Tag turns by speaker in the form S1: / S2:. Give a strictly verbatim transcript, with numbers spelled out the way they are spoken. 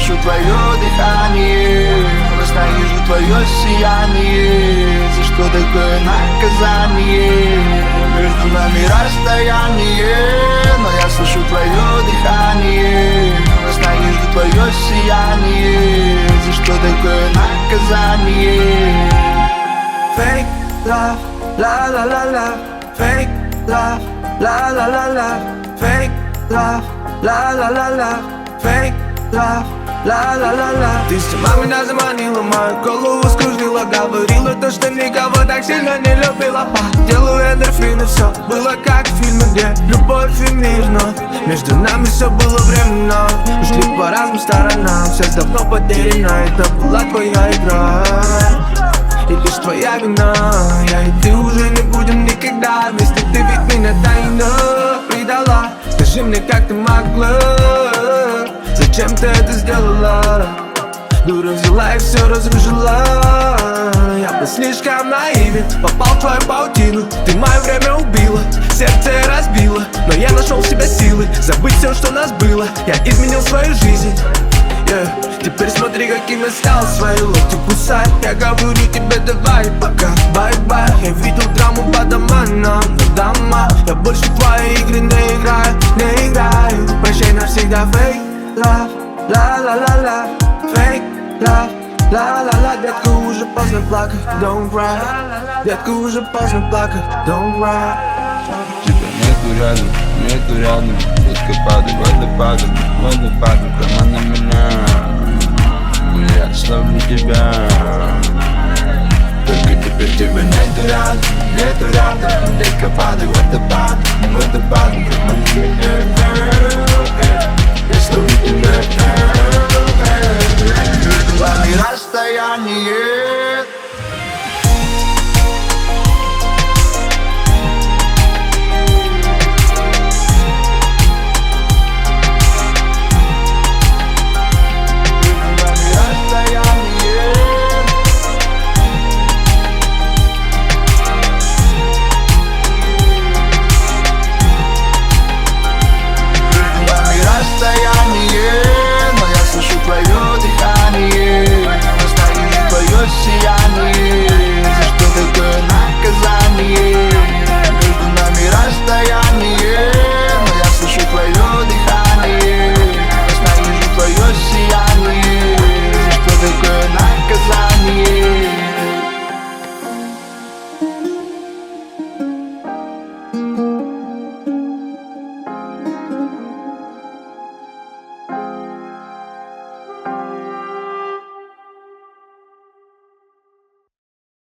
S1: слышу твое дыхание, растаю твое сияние. За что такое наказание? Между нами расстояние, но я слышу твое дыхание, растаю твое сияние. За что такое наказание? Fake love, la la la la. Fake love, la la la la. Fake love, la la la la. Fake love, la la la la. Ты сама меня заманила, мою голову скружила, говорила то, что никого так сильно не любила. По делу эндорфины, все было как в фильме, где любовь и мир, но между нами все было временно. Ушли по разным сторонам, все давно потеряно. Это была твоя игра, и лишь твоя вина. Я и ты уже не будем никогда вместе. Ты ведь меня тайно предала. Скажи мне, как ты могла? Зачем ты это сделала? Дура взяла и все разрушила. Я был слишком наивен, попал в твою паутину. Ты мое время убила, сердце разбила. Но я нашел в себе силы забыть все, что нас было. Я изменил свою жизнь. Yeah. Теперь смотри, каким я стал, свои локти кусай. Я говорю тебе давай пока, бай-бай. Я видел драму по домам, но дома. Я больше в твои игры не играю, не играю. Прощай навсегда, fake love, la-la-la-la. Fake love, la-la-la. Детка, уже поздно плакать, don't cry. Детка, уже поздно плакать, don't cry.
S2: Тебя нету рядом, нету рядом. Водопады, водопады, водопады прямо на меня. Я оставлю тебя. Только теперь тебя нету рядом, нету рядом. Детка,